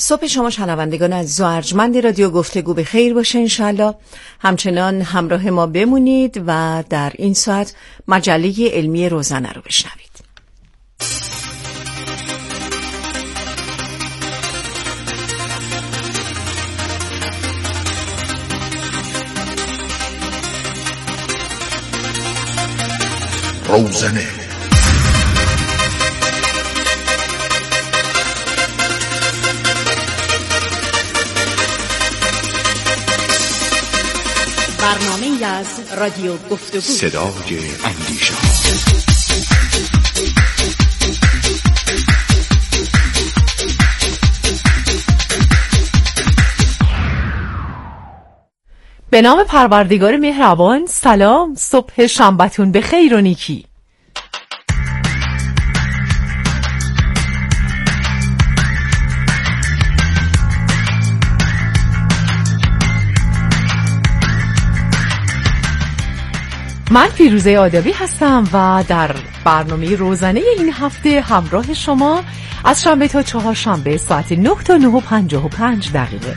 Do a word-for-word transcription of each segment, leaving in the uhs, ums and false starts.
صبح شما شنوندگان از ارجمند رادیو گفتگو به خیر باشه انشالله. همچنان همراه ما بمونید و در این ساعت مجله علمی روزانه رو بشنوید. روزانه برنامه از رادیو گفتگو، صدای اندیشه. به نام پروردگار مهربان. سلام، صبح شنبه‌تون به خیر و نیکی. من فیروزه آدابی هستم و در برنامه روزانه این هفته همراه شما از شنبه تا چهارشنبه ساعت نه تا نه و پنجاه و پنج دقیقه.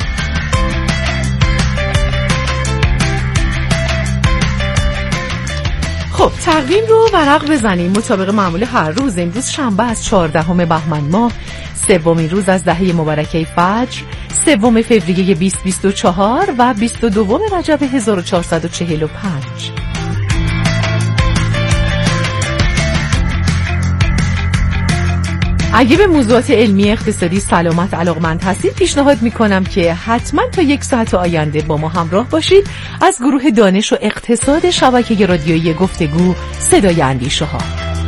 خب تقویم رو ورق بزنیم. مطابق معمول هر روز امروز شنبه از چهاردهم بهمن ماه، سومین روز از دهه مبارکه فجر، سوم فوریه بیست بیست و چهار و بیست و دوم رجب هزار و چهارصد و چهل و پنج. اگه به موضوعات علمی اقتصادی سلامت علاقمند هستید، پیشنهاد میکنم که حتما تا یک ساعت آینده با ما همراه باشید. از گروه دانش و اقتصاد شبکه رادیویی گفتگو صدای اندیشه ها.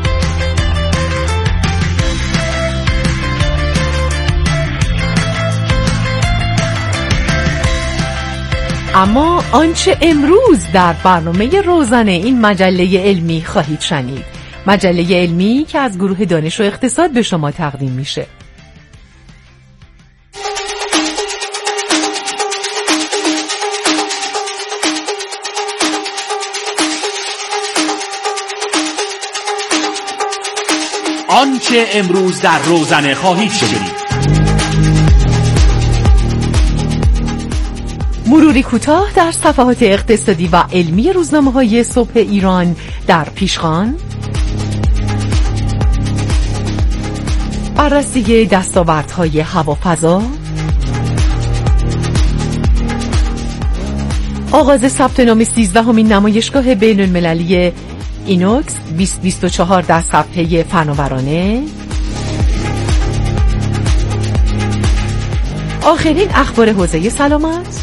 اما آنچه امروز در برنامه روزانه این مجله علمی خواهید شنید، مجله علمی که از گروه دانش و اقتصاد به شما تقدیم میشه. آنچه امروز در روزانه خواهید شنید. مروری کوتاه در صفحات اقتصادی و علمی روزنامه‌های صبح ایران در پیشخوان، بررسی دستاوردهای هوافضا، آغاز ثبت نام سیزدهمین نمایشگاه بین المللی اینوکس بیست بیست و چهار در صفحه فناورانه، آخرین اخبار حوزه سلامت،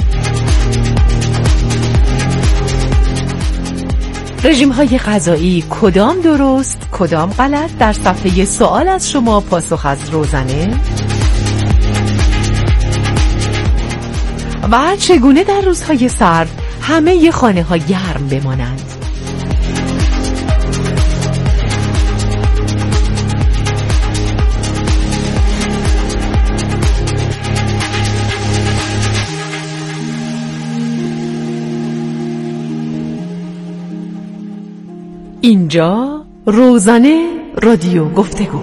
رژیم‌های غذایی کدام درست کدام غلط در صفحه سوال از شما پاسخ از روزانه، و چگونه در روزهای سرد همه خانه‌ها گرم بمانند. اینجا روزانه رادیو گفتگو.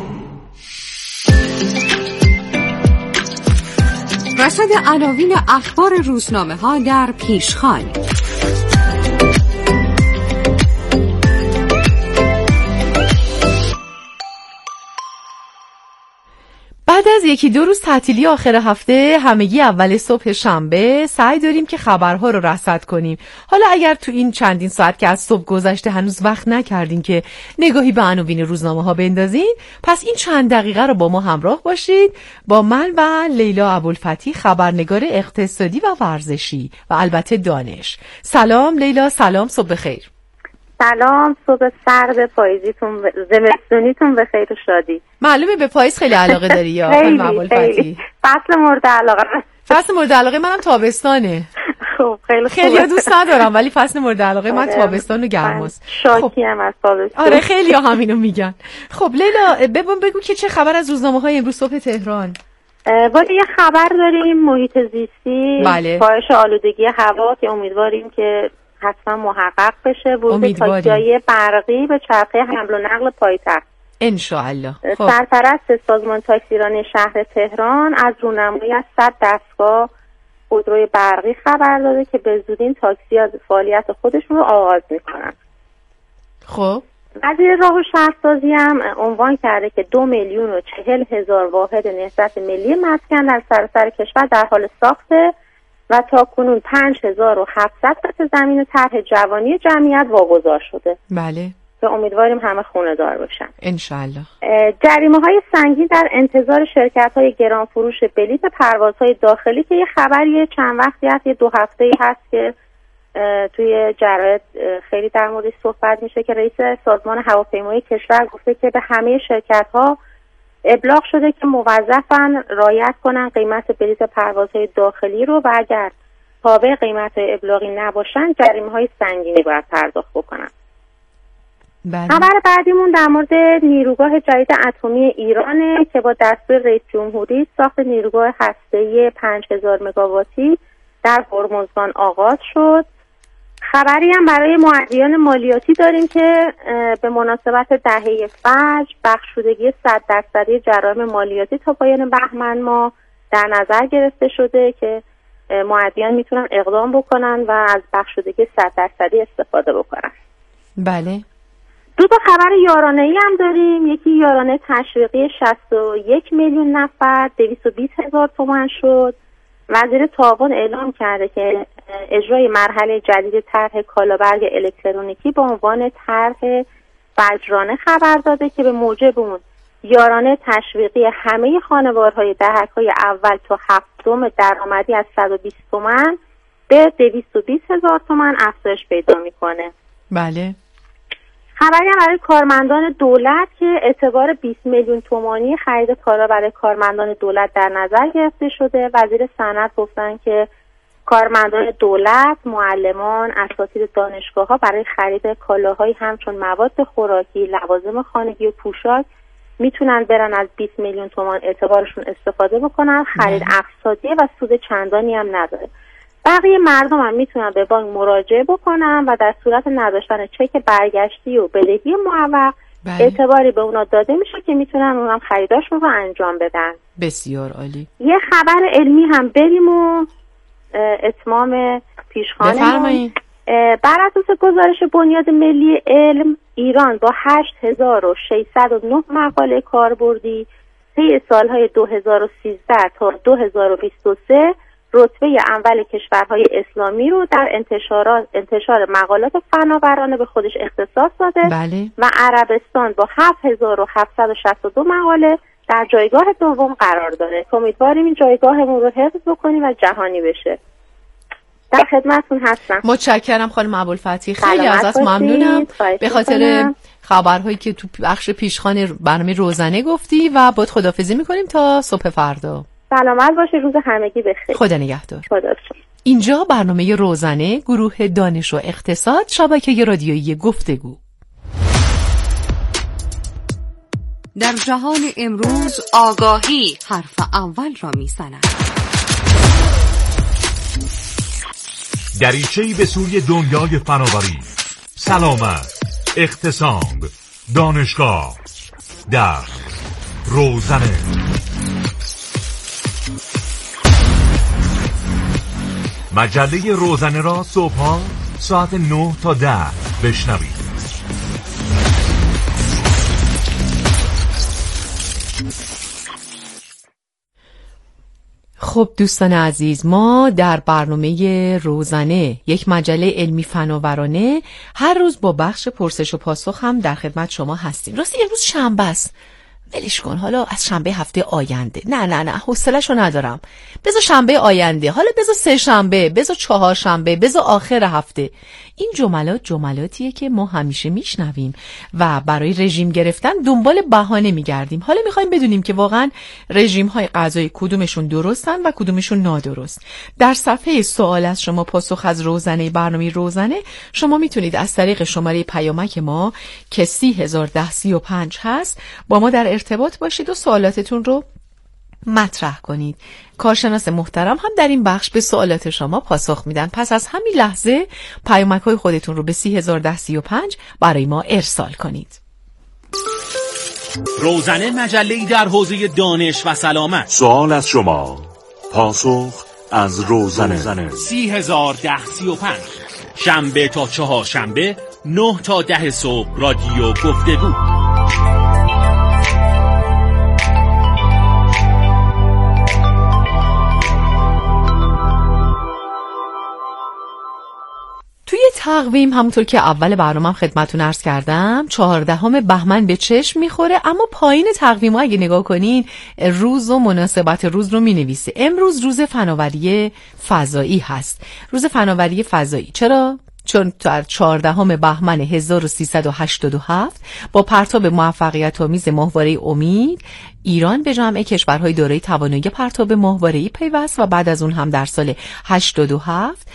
رصد عناوین اخبار روزنامه ها در پیشخوان. بعد از یکی دو روز تعطیلی آخر هفته، همگی اول صبح شنبه سعی داریم که خبرها رو رصد کنیم. حالا اگر تو این چندین ساعت که از صبح گذشته هنوز وقت نکردین که نگاهی به عناوین روزنامه ها بندازین، پس این چند دقیقه رو با ما همراه باشید، با من و لیلا ابوالفتیح، خبرنگار اقتصادی و ورزشی و البته دانش. سلام لیلا. سلام، صبح بخیر. سلام، صبح سرد پاییزیتون زمستونیتون به خیر و شادی. معلومه به پاییز خیلی علاقه داری یا خانم ابوالفتیح؟ فصل مورد علاقه. فصل مورد علاقه منم تابستانه. خب خیلی خوبه. خیلی دوست ندارم ولی فصل مورد علاقه من تابستان و گرماست. شاکی ام از تابستان. آره خیلی ها همینو میگن. خب لیلا ببین بگو که چه خبر از روزنامه‌های امروز صبح تهران؟ ولی یه خبر داریم محیط زیستی، بله. کاهش آلودگی هوا که امیدواریم که حتما محقق بشه. ورود تاکسی‌های برقی به چرخه حمل و نقل پایتخت. انشاءالله. خب. سرپرست سازمان تاکسیرانی شهر تهران از رونمایی از صد دستگاه خودروی برقی خبر داده که به زودی این تاکسی ها فعالیت خودشون رو آغاز میکنن. خب وزیر راه و شهرسازی هم عنوان کرده که دو میلیون و چهل هزار واحد نهضت ملی مسکن در سراسر کشور در حال ساخته و تا کنون پنج هزار و هفتصد قطعه زمین طرح جوانی جمعیت واگذار شده. بله. که امیدواریم همه خونه دار باشن. انشالله. جریمه های سنگین در انتظار شرکت های گران فروش بلیط پروازهای داخلی که یه خبری چند وقتی هست، یه دو هفته هست که توی جراید خیلی در موردش صحبت میشه که رئیس سازمان هواپیمایی کشور گفته که به همه شرکت ها ابلاغ شده که موظفن رعایت کنن قیمت بلیط پروازهای داخلی رو و اگر تابع قیمت های ابلاغی نباشن جریمه های سنگینی باید پرداخت بکنن. خبر بعدیمون در مورد نیروگاه جدید اتمی ایرانه که با دستور رئیس جمهوری ساخت نیروگاه هسته‌ای پنج هزار مگاواتی در هرمزگان آغاز شد. خبری هم برای مؤدیان مالیاتی داریم که به مناسبت دهه فجر بخشودگی صد درصدی جرایم مالیاتی تا پایان بهمن ماه در نظر گرفته شده که مؤدیان میتونن اقدام بکنن و از بخشودگی صد درصدی استفاده بکنن. بله. دو تا خبر یارانه‌ای هم داریم. یکی یارانه تشویقی شصت و یک میلیون نفر دویست و بیست هزار تومان شد. وزیر تعاون اعلام کرده که اجرای مرحله جدید طرح کالابرگ الکترونیکی با عنوان طرح فجرانه خبر داده که به موجب اون یارانه تشویقی همه خانوارهای دهک‌های اول تا هفتم درآمدی از صد و بیست تومان به دویست و بیست هزار تومان افزایش پیدا میکنه. بله. خبری هم برای کارمندان دولت که اعتبار بیست میلیون تومانی خرید کالا برای کارمندان دولت در نظر گرفته شده. وزیر صنعت گفتن که کارمندان دولت، معلمان، اساتید دانشگاه‌ها برای خرید کالاهایی همچون مواد خوراکی، لوازم خانگی و پوشاک میتونن برن از بیست میلیون تومان اعتبارشون استفاده بکنن. خرید اقتصادیه و سود چندانی هم نداره. بقیه مردم هم میتونن به بانک مراجعه بکنن و در صورت نداشتن چک برگشتی و بدهی معوق اعتباری به اونا داده میشه که میتونن اونم خریداشون رو انجام بدن. بسیار عالی. یه خبر علمی هم بریم و اتمام پیشخانه. بفرمایید. بر اساس گزارش بنیاد ملی علم ایران با هشت هزار و ششصد و نه مقاله کاربردی طی سالهای دو هزار و سیزده تا دو هزار و بیست و سه رتبه اول کشورهای اسلامی رو در انتشارات انتشار مقالات فناورانه به خودش اختصاص داده. بله. و عربستان با هفت هزار و هفتصد و شصت و دو مقاله در جایگاه دوم قرار داره. امیدواریم این جایگاهمون رو حفظ بکنیم و جهانی بشه. در خدمتتون هستم. متشکرم خانم ابوالفتحی، خیلی ازت ممنونم به خاطر خبرهایی که تو بخش پیشخوان برنامه روزانه گفتی و باید خداحافظی میکنیم تا صبح فردا. سلامت باشه، روز همگی بخیر. خدا نگهدار. خدا. اینجا برنامه روزانه گروه دانش و اقتصاد شبکه رادیویی گفتگو. در جهان امروز آگاهی حرف اول را میزند. دریچه‌ای به سوی دنیای فناوری، سلامت، اقتصاد، دانشگاه در روزانه. مجله روزانه را صبح‌ها ساعت نه تا ده بشنوید. خب دوستان عزیز، ما در برنامه روزانه یک مجله علمی فناورانه هر روز با بخش پرسش و پاسخ هم در خدمت شما هستیم. راستی امروز شنبه است، ولش کن، حالا از شنبه هفته آینده. نه نه نه حوصله‌شو ندارم. بذار شنبه آینده، حالا بذار سه شنبه، بذار چهار شنبه، بذار آخر هفته. این جملات جملاتیه که ما همیشه میشنویم و برای رژیم گرفتن دنبال بهانه میگردیم. حالا میخوایم بدونیم که واقعا رژیم‌های غذایی کدومشون درستن و کدومشون نادرست. در صفحه سوال از شما پاسخ از روزانه برنامه روزانه شما میتونید از طریق شماره پیامک ما که سی هزار و ده سی و پنج هست با ما در ارتباط باشید و سوالاتتون رو مطرح کنید. کارشناس محترم هم در این بخش به سوالات شما پاسخ میدن. پس از همین لحظه پیامک‌های خودتون رو به سی هزار و ده سی و پنج برای ما ارسال کنید. روزنه مجله‌ای در حوزه دانش و سلامت. سوال از شما، پاسخ از روزنه. سی هزار ده سی و پنج. شنبه تا چهار شنبه نه تا ده صبح رادیو گفتگو. توی تقویم همونطور که اول برنامه‌ام خدمتتون عرض کردم چهاردهم بهمن به چشم میخوره، اما پایین تقویم ها اگه نگاه کنین روز و مناسبت روز رو مینویسه. امروز روز فناوری فضایی هست. روز فناوری فضایی چرا؟ چون در چهاردهم بهمن هزار و سیصد و هشتاد و هفت با پرتاب موفقیت آمیز ماهواره امید ایران به جمع کشورهای دارای توانایی پرتاب ماهواره‌ای پیوست و بعد از اون هم در سال هشتاد و هفت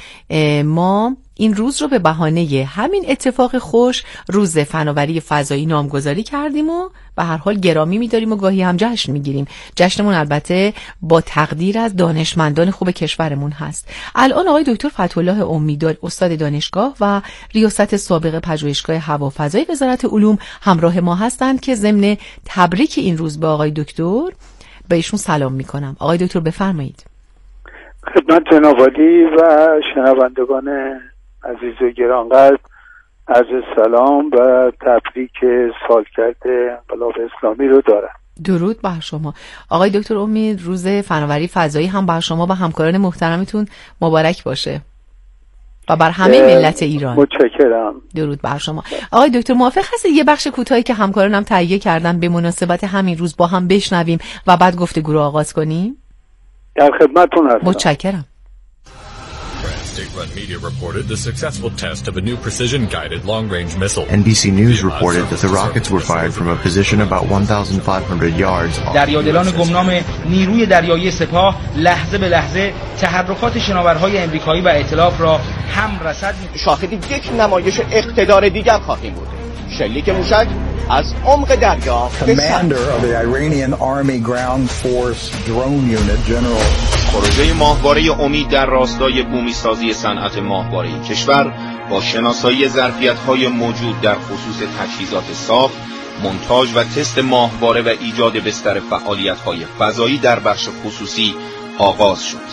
ما این روز رو به بهانه همین اتفاق خوش روز فناوری فضایی نامگذاری کردیم و به هر حال گرامی می‌داریم و گاهی هم جشن می‌گیریم. جشنمون البته با تقدیر از دانشمندان خوب کشورمون هست. الان آقای دکتر فتح‌الله امیدوار استاد دانشگاه و ریاست سابق پژوهشگاه هوافضایی وزارت علوم همراه ما هستند که ضمن تبریک این روز به آقای دکتر به ایشون سلام می‌کنم. آقای دکتر بفرمایید. خدمت جناب عالی و شنوندگان عزیز و گرانقدر عرض سلام و تبریک سالگرد انقلاب اسلامی رو دارم. درود بر شما آقای دکتر امید. روز فناوری فضایی هم بر شما و همکاران محترمتون مبارک باشه و بر همه ملت ایران. متشکرم. درود بر شما آقای دکتر. موافق هستید یه بخش کوتاهی که همکارانم تهیه کردن به مناسبت همین روز با هم بشنویم و بعد گفتگو رو آغاز کنیم؟ در خدمتتون هستم. متشکرم. State-run media reported the successful test of a new precision-guided long-range missile. N B C News reported that the rockets were fired from a position about fifteen hundred yards. دریادلان گمنام نیروی دریایی سپاه لحظه به لحظه تحرکات شناورهای امریکایی و ائتلاف را هم رصد می... شاهد یک نمایش اقتدار دیگر خواهیم بود. شلیک موشک از عمق دریا. Commander of the Iranian Army Ground Force Drone Unit General. پروژه ماهواره امید در راستای بومیسازی صنعت ماهواره‌ای کشور با شناسایی ظرفیت‌های موجود در خصوص تجهیزات ساخت، مونتاژ و تست ماهواره و ایجاد بستر فعالیت‌های فضایی در بخش خصوصی آغاز شد.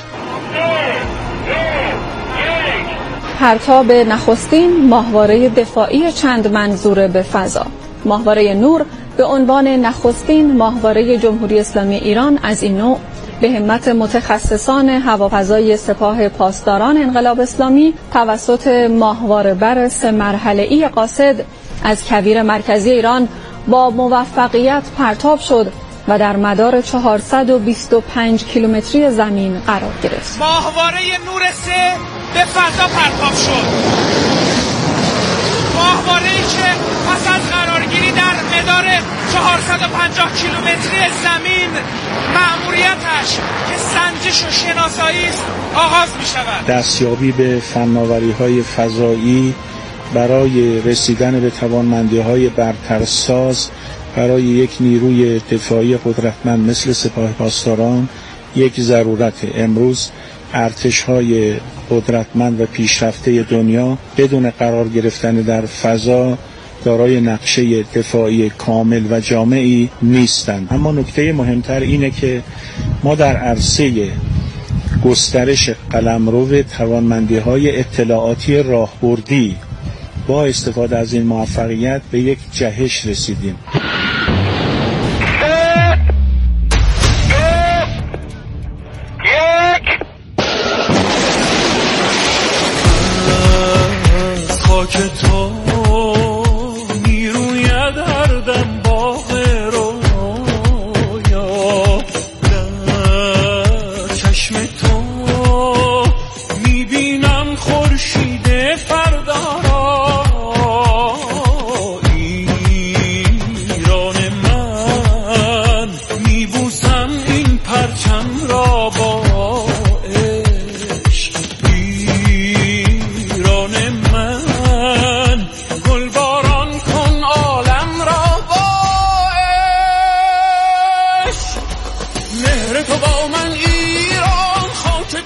پرتاب نخستین ماهواره دفاعی چند منظوره به فضا. ماهواره نور به عنوان نخستین ماهواره جمهوری اسلامی ایران از این نوع به همت متخصصان هوافضایی سپاه پاسداران انقلاب اسلامی توسط ماهواره بر سه مرحله‌ای قاصد از کویر مرکزی ایران با موفقیت پرتاب شد و در مدار چهارصد و بیست و پنج کیلومتری زمین قرار گرفت. ماهواره نور سه به فضا پرتاب شد. ماهواره‌ای که پس از قرارگیری در مدار چهارصد و پنجاه کیلومتری زمین مأموریتش که سنجش و شناسایی است آغاز می شود. دستیابی به فناوری‌های فضایی برای رسیدن به توانمندی‌های برترساز برای یک نیروی دفاعی قدرتمند مثل سپاه پاسداران یک ضرورت. امروز ارتش‌های قدرتمند و پیشرفته دنیا بدون قرار گرفتن در فضا دارای نقشه دفاعی کامل و جامعی نیستند. اما نکته مهمتر اینه که ما در عرصه گسترش قلمرو توانمندی‌های اطلاعاتی راهبردی با استفاده از این موفقیت به یک جهش رسیدیم. خاک تو نیروی دردم باغ رویا در چشم تو میبینم خورشید فردا را. ایران من میبوسم این پرچم را با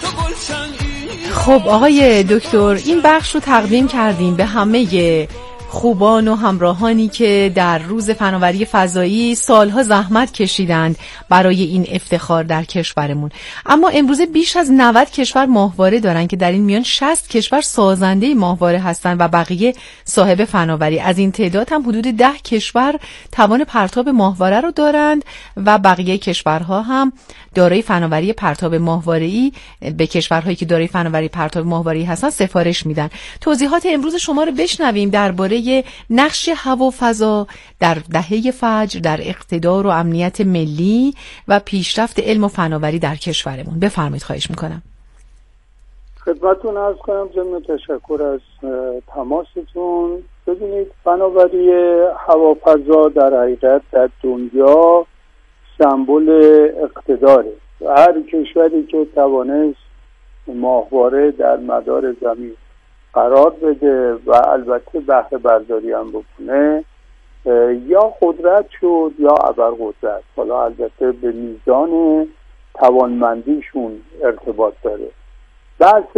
خب آقای دکتر این بخش رو تقدیم کردیم به همه خوبان و همراهانی که در روز فناوری فضایی سالها زحمت کشیدند برای این افتخار در کشورمون. اما امروزه بیش از نود کشور ماهواره دارن که در این میان شصت کشور سازنده ماهواره هستند و بقیه صاحب فناوری. از این تعداد هم حدود ده کشور توان پرتاب ماهواره رو دارند و بقیه کشورها هم دارای فناوری پرتاب ماهواره‌ای به کشورهایی که دارای فناوری پرتاب ماهواره‌ای هستن سفارش میدن. توضیحات امروز شما رو بشنویم درباره نقش هوا و فضا در دهه فجر در اقتدار و امنیت ملی و پیشرفت علم و فناوری در کشورمون. بفرمایید، خواهش میکنم. خدمتتون عرض کنم ضمن تشکر از تماستون. ببینید، فناوری هوا و فضا در حقیقت در دنیا سمبل اقتداره. هر کشوری که توانست ماهواره در مدار زمین قرار بده و البته بهره برداری هم بکنه، یا قدرت شد یا ابرقدرت. حالا البته به میزان توانمندیشون ارتباط داره. بحث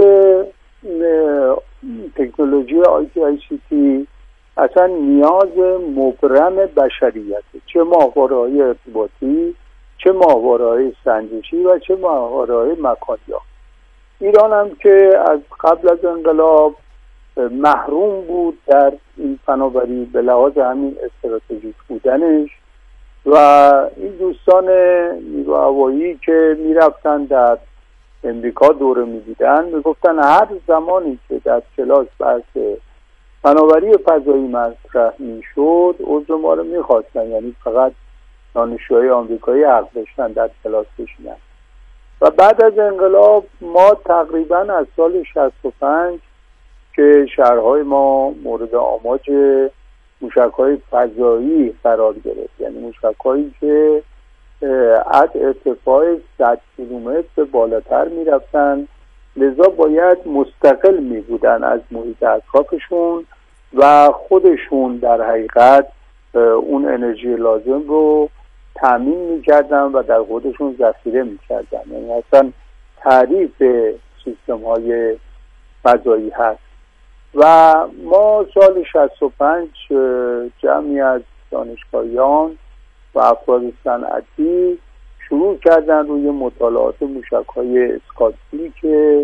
تکنولوژی آی تی آی سی تی اصلا نیاز مبرم بشریته، چه ماهواره‌های ارتباطی، چه ماهواره‌های سنجشی و چه ماهواره‌های مکانیات. ایران هم که از قبل از انقلاب محروم بود در این فناوری به لحاظ همین استراتژیک بودنش، و این دوستان نیرو هوایی که میرفتن در امریکا دوره میدیدن میگفتن هر زمانی که در کلاس بحث فناوری فضایی مطرح میشد عضو ما رو میخواستن، یعنی فقط دانشجوهای آمریکایی حق داشتن در کلاس بشینن. و بعد از انقلاب ما تقریبا از سال شصت و پنج که شهرهای ما مورد آماج موشک‌های فضایی قرار گرفت، یعنی موشک‌هایی که از ارتفاع صد کیلومتر به بالاتر میرفتن، لذا باید مستقل می بودن از محیط اطرافشون و خودشون در حقیقت اون انرژی لازم رو تامین میکردن و در خودشون ذخیره میکردن. یعنی اصلا تعریف سیستم های فضایی هست. و ما سال شصت و پنج جمعی از دانشگاهیان و افراد صنعتی شروع کردن روی مطالعات موشک‌های اسکاتسی که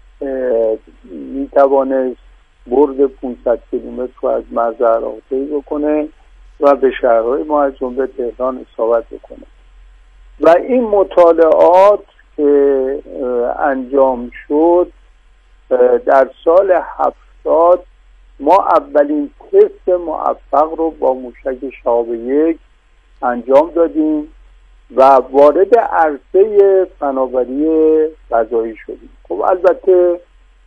میتوانست برد پانصد کیلومتر رو از مرز عراق طی بکنه و به شهرهای ما از جمله تهران اصابت بکنه. و این مطالعات که انجام شد در سال هفتاد ما اولین تست موفق رو با موشک شهاب یک انجام دادیم و وارد عرصه فناوری فضایی شدیم. خب البته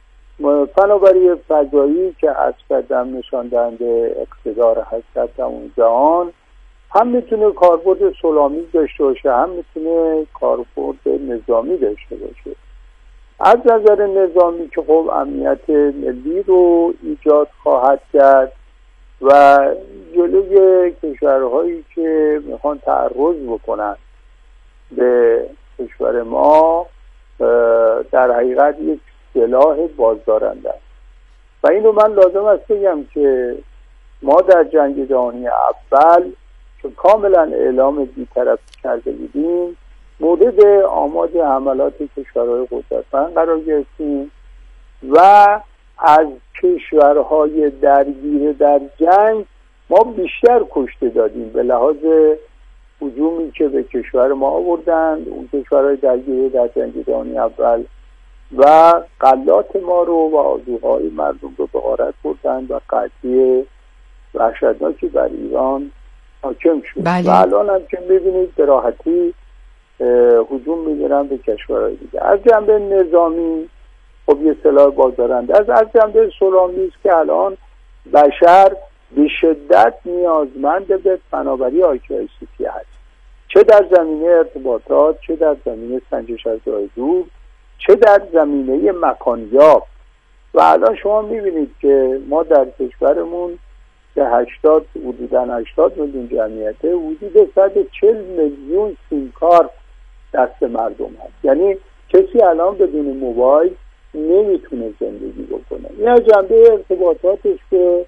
فناوری فضایی که از قدم نشان دهنده اقتدار هست در تمام جهان، هم میتونه کاربرد صلح‌آمیز داشته باشه، هم میتونه کاربرد نظامی داشته باشه. از نظر نظامی که خب امنیت ملی رو ایجاد خواهد کرد و جلوی کشورهایی که میخوان تعرض بکنن به کشور ما در حقیقت یک سلاح بازدارنده است. و اینو من لازم است بگم که ما در جنگ جهانی اول که کاملا اعلام بی‌طرفی کرده بودیم، مورد آماج حملات کشورهای قدرتمند قرار گرفتیم و از کشورهای درگیر در جنگ ما بیشتر کشته دادیم به لحاظ هجومی که به کشور ما آوردند اون کشورهای درگیر در جنگ جهانی اول و غلات ما رو و آذوقه‌های مردم رو به غارت بردند و قحطی وحشتناکی بر ایران حاکم شد. بله. و الان هم که می‌بینید به راحتی هجوم می‌گیرن به کشورهای دیگه. از جنبه نظامی خب یه سلاح بازدارنده از از جنبه صلح‌آمیز که الان بشر به شدت نیازمند به فناوری آی تی آی سی تی هست، چه در زمینه ارتباطات، چه در زمینه سنجش از راه دور، چه در زمینه مکانیات. و الان شما می‌بینید که ما در کشورمون که هشتاد حدوداً هشتاد میلیون جمعیته، حدود صد و چهل میلیون سیمکار دست مردم هست. یعنی کسی الان بدون موبایل نمیتونه زندگی بکنه. این جنبه ارتباطاتش که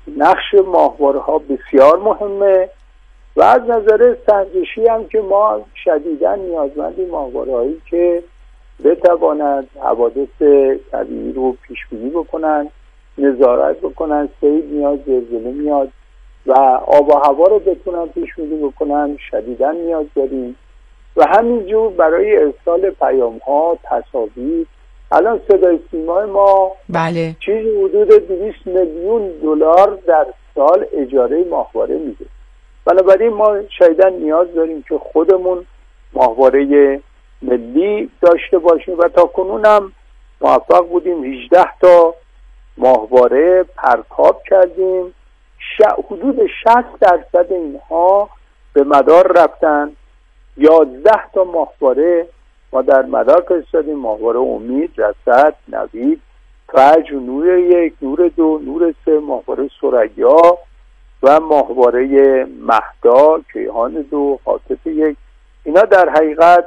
نقش ماهواره ها بسیار مهمه و از نظر سنجشی هم که ما شدیداً نیازمندیم ماهواره هایی که بتواند حوادث طبیعی رو پیش‌بینی بکنن، نظارت بکنن، سیل میاد، زلزله میاد و آب و هوا رو بتونن پیش‌بینی بکنن، شدیداً نیاز داریم. و همینجور برای ارسال پیام ها، تصاویر، الان صدای سیمای ما بله چیزی حدود دویست میلیون دلار در سال اجاره ماهواره میده. بنابراین ما شدیداً نیاز داریم که خودمون ماهواره ملی داشته باشیم و تا کنون هم موفق بودیم هجده تا ماهواره پرتاب کردیم. حدود شصت درصد اینها به مدار رفتن. یازده تا ماهواره ما در مدار فرستادیم، ماهواره امید، رصد، نوید، فجر، نور یک، نور دو، نور سه، ماهواره ثریا و ماهواره مهدا، کیهان دو، هاتف یک. اینا در حقیقت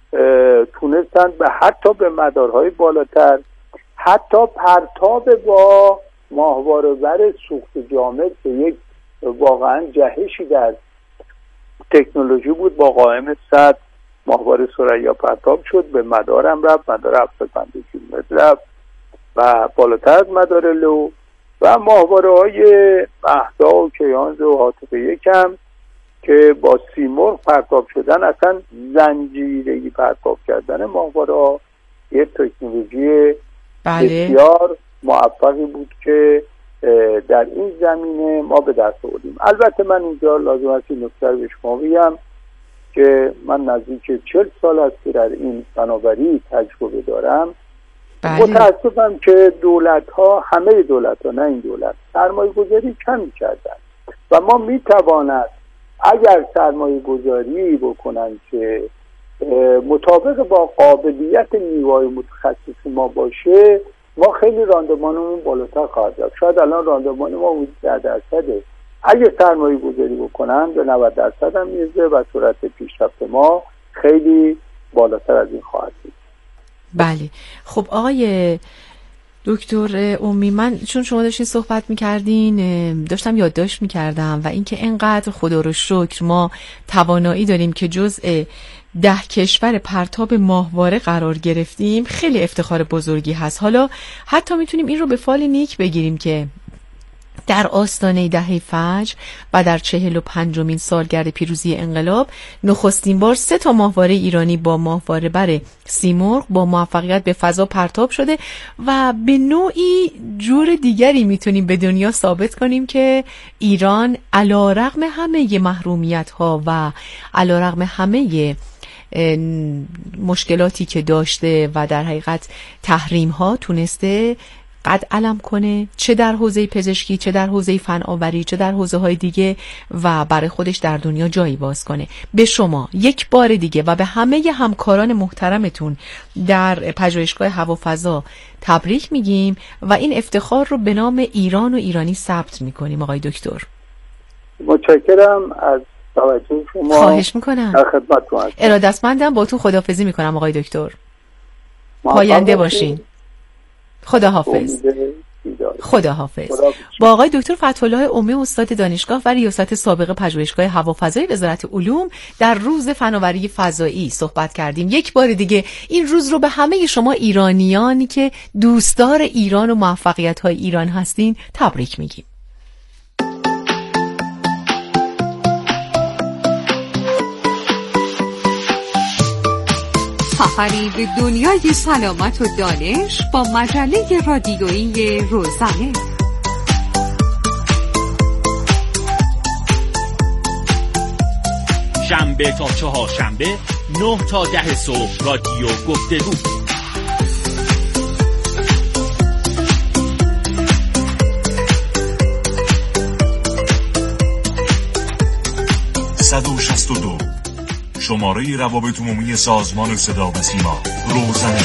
تونستن به حتی به مدارهای بالاتر، حتی پرتاب با ماهواره بر سوخت جامد به یک واقعا جهشی در تکنولوژی بود. با قائم صد ماهواره ثریا پرتاب شد، به مدارم رفت، مدار هفتاد و پنج کیلومتر رفت و بالاتر از مدار لو. و ماهواره های مهدا و کیهان و هاتف یکم که با سیمرغ پرتاب شدن، اصلا زنجیره‌ای پرتاب کردن ماهواره ها یه تکنولوژی بله. بسیار موفقی بود که در این زمینه ما به دست آوردیم. البته من اینجا لازم است این نکته رو به شما بگم که من نزدیک چهل سال است که در این فناوری تجربه دارم. بله. متاسفم که دولت ها، همه دولت ها، نه این دولت، سرمایه گذاری کمی کردن و ما می تواند اگر سرمایه گذاری بکنن که مطابق با قابلیت نیروهای متخصص ما باشه، ما خیلی راندمانمون بالاتر خواهد رفت. شاید الان راندمان ما حدود ده درصده. اگه سرمایه گذاری بکنن به نود درصد هم میرسه و سرعت پیشرفت ما خیلی بالاتر از این خواهد بود. بله. خب آقای دکتر امی، من چون شما داشتین صحبت میکردین داشتم یادداشت میکردم و اینکه انقدر خدا رو شکر ما توانایی داریم که جزء ده کشور پرتاب ماهواره قرار گرفتیم، خیلی افتخار بزرگی هست. حالا حتی میتونیم این رو به فال نیک بگیریم که در آستانه دهه فجر و در چهل و پنجمین سالگرد پیروزی انقلاب نخستین بار سه تا ماهواره ایرانی با ماهواره بر سیمرغ با موفقیت به فضا پرتاب شده و به نوعی جور دیگری میتونیم به دنیا ثابت کنیم که ایران علی‌رغم همه محرومیت ها و علی‌رغم همه مشکلاتی که داشته و در حقیقت تحریم ها تونسته قد علم کنه، چه در حوزه پزشکی، چه در حوزه فناوری، چه در حوزه های دیگه و برای خودش در دنیا جایی باز کنه. به شما یک بار دیگه و به همه همکاران محترمتون در پژوهشگاه هوافضا تبریک میگیم و این افتخار رو به نام ایران و ایرانی ثبت میکنیم. آقای دکتر متشکرم از توجه شما. خواهش میکنم. در خدمتتون هستم. ارادتمندم. با تو خداحافظی میکنم آقای دکتر. پاینده باشین. خدا حافظ. خدا حافظ. با آقای دکتر فتح‌الله امی، استاد دانشگاه و ریاست سابق پژوهشگاه هوافضای وزارت علوم در روز فناوری فضایی صحبت کردیم. یک بار دیگه این روز رو به همه شما ایرانیانی که دوستدار ایران و موفقیت‌های ایران هستین تبریک میگیم. سفری به دنیای سلامت و دانش با مجله رادیویی روزنه. شنبه تا چهارشنبه نه تا ده صبح رادیو گفتگو. صد و شصت و دو شماره روابط عمومی سازمان صدا و سیما روزنه.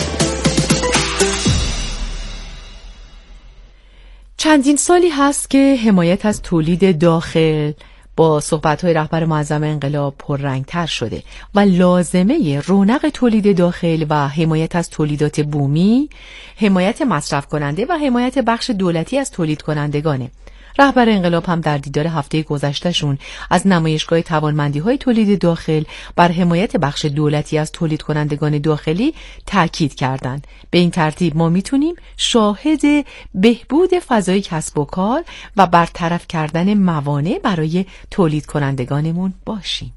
چندین سالی هست که حمایت از تولید داخل با صحبت‌های رهبر معظم انقلاب پررنگ‌تر شده و لازمه رونق تولید داخل و حمایت از تولیدات بومی، حمایت مصرف کننده و حمایت بخش دولتی از تولید کنندگانه. رهبر انقلاب هم در دیدار هفته گذشتهشون از نمایشگاه توانمندی‌های تولید داخل بر حمایت بخش دولتی از تولید کنندگان داخلی تاکید کردند. به این ترتیب ما میتونیم شاهد بهبود فضای کسب و کار و برطرف کردن موانع برای تولید کنندگانمون باشیم.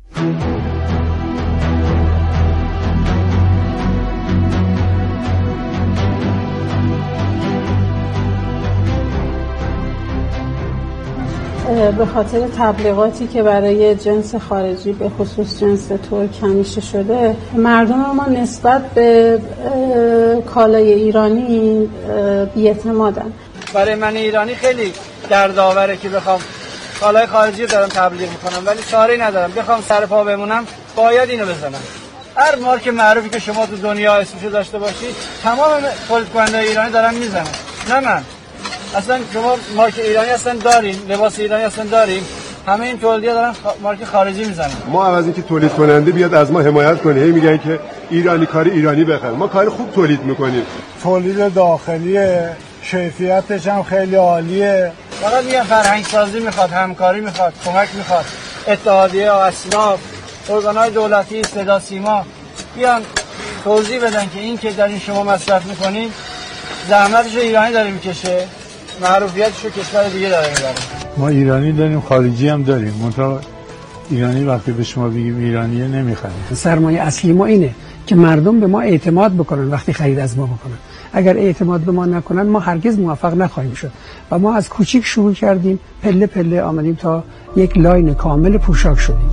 به خاطر تبلیغاتی که برای جنس خارجی به خصوص جنس ترک همیشه شده، مردم ما نسبت به کالای ایرانی بی‌اعتمادن. برای من ایرانی خیلی دردآوره که بخوام کالای خارجی دارم تبلیغ میکنم ولی چاره‌ای ندارم، بخوام سر پا بمونم باید اینو بزنم. هر مارک معروفی که شما تو دنیا اسمشو داشته باشید تمام تولید کنندگان ایرانی دارن میزنن، نه من. اصلا شما مارک ایرانی اصلا داریم، لباس ایرانی اصلا داریم، همه این تولیدها دارن مارک خارجی میزنن. ما عوض اینکه تولید کننده بیاد از ما حمایت کنه، هی میگن که ایرانی کار ایرانی بخره. ما کار خوب تولید میکنیم. تولید داخلی کیفیتش هم خیلی عالیه. فقط میگن فرهنگ سازی میخواد، همکاری میخواد، کمک میخواد. اتحادیه، اصناف، ارگانهای دولتی، صدا سیما بیان توضیح بدن که این که دارین شما مصرف میکنین زحمتش ایرانی داره میکشه، معروفیتش رو کشور دیگه داره میبره. ما ایرانی داریم، خارجی هم داریم، منتها ایرانی وقتی به شما بگیم ایرانیه نمیخریم. سرمایه اصلی ما اینه که مردم به ما اعتماد بکنن وقتی خرید از ما بکنن. اگر اعتماد به ما نکنن ما هرگز موفق نخواهیم شد. و ما از کوچیک شروع کردیم، پله پله آمدیم تا یک لاین کامل پوشاک شدیم.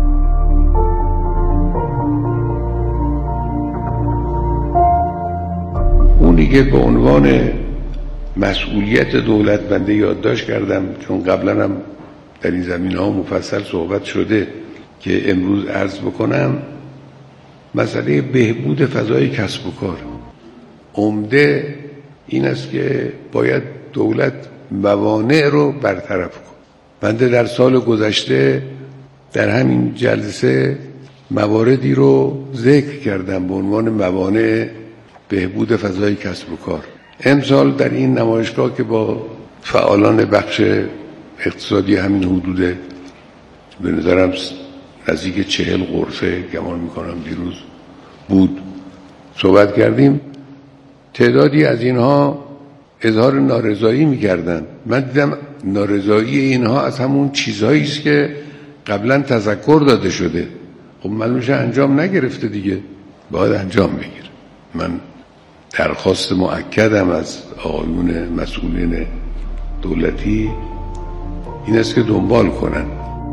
اونی که به عنوان مسئولیت دولت بنده یادداشت کردم، چون قبلا هم در این زمینه ها مفصل صحبت شده، که امروز عرض بکنم مسئله بهبود فضای کسب و کار. عمده این است که باید دولت موانع رو برطرف کنه. بنده در سال گذشته در همین جلسه مواردی رو ذکر کردم به عنوان موانع بهبود فضای کسب و کار. امسال در این نمایشگاه که با فعالان بخش اقتصادی همین حدود به نظرم نزدیک چهل غرفه گمان میکنم دیروز بود صحبت کردیم، تعدادی از اینها اظهار نارضایی میکردن. من دیدم نارضایی اینها از همون چیزهایی است که قبلا تذکر داده شده. خب معلومه انجام نگرفته دیگه، باید انجام بگیره. من درخواست مؤکدم از آقایون مسئولین دولتی این است که دنبال کنن.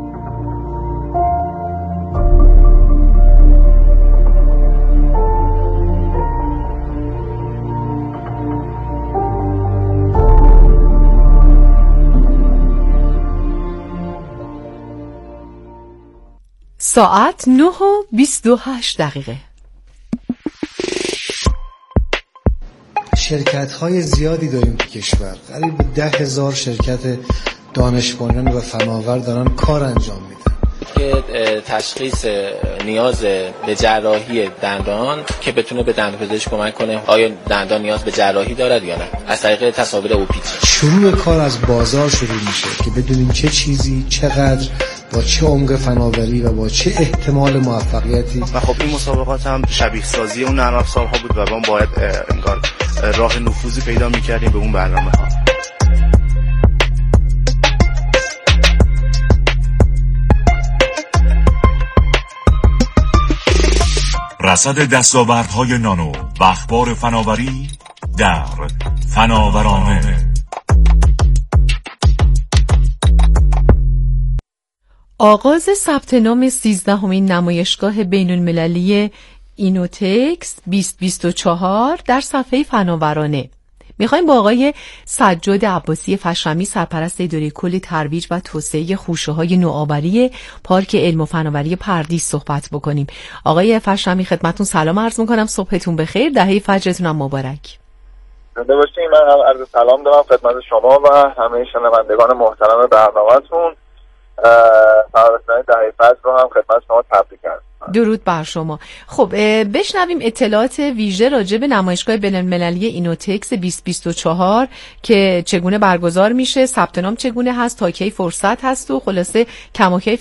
ساعت نه و بیست و هشت دقیقه. شرکت‌های زیادی داریم تو کشور، قریب ده هزار شرکت دانش بنیان و فناور دارن کار انجام میدن که تشخیص نیاز به جراحی دندان که بتونه به دندانپزشک کمک کنه آیا دندان نیاز به جراحی دارد یا نه، از طریق تصاویر اوپیچ. شروع کار از بازار شروع میشه که بدونیم چه چیزی چقدر با چه عمق فناوری و با چه احتمال موفقیتی. و خب این مسابقات هم شبیه سازی اون نرم افزارها بود و ما باید انگار راه نفوذی پیدا میکردیم به اون برنامه ها. رصد دستاوردهای نانو و اخبار فناوری در فناورانه. آغاز ثبت نام سیزدهمین نمایشگاه بین‌المللی اینوتکس بیست بیست و چهار در صفحه فناورانه. میخوایم با آقای سجاد عباسی فشمی، سرپرست اداره کل ترویج و توسعه خوشه‌های نوآوری پارک علم و فناوری پردیس صحبت بکنیم. آقای فشمی خدمتتون سلام عرض میکنم، صبحتون بخیر، دهه فجرتون هم مبارک. زنده باشین. من هم عرض سلام دارم خدمت شما و همه شنوندگان محترم برنامه‌تون. فرارسیدن دهه فجر رو هم خدمت شما تبریک عرض درود بر شما. خب بشنویم اطلاعات ویژه راجع به نمایشگاه بین‌المللی اینوتکس بیست بیست و چهار که چگونه برگزار میشه، ثبت نام چگونه هست، تا کی فرصت هست و خلاصه کم و کیف